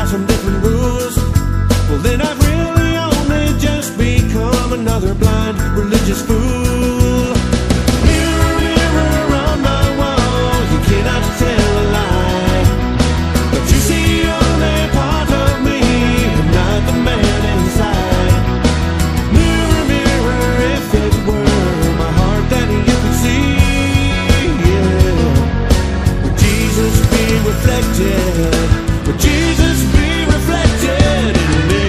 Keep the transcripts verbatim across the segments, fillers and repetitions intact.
some different rules, well then I've really only just become another blind religious fool. Mirror, mirror on my wall, you cannot tell a lie, but you see only part of me and not the man inside. Mirror, mirror, if it were my heart that you could see, yeah, would Jesus be reflected? Would Jesus be reflected in me?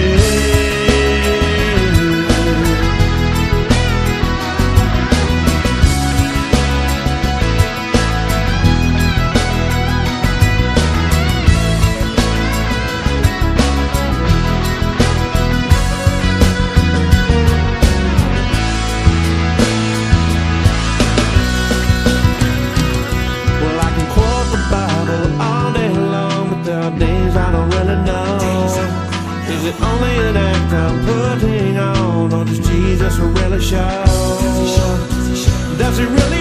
Well, I can quote the Bible all day long, but there are days I don't really know. Is it only an act I'm putting on, or does Jesus really show? Does he really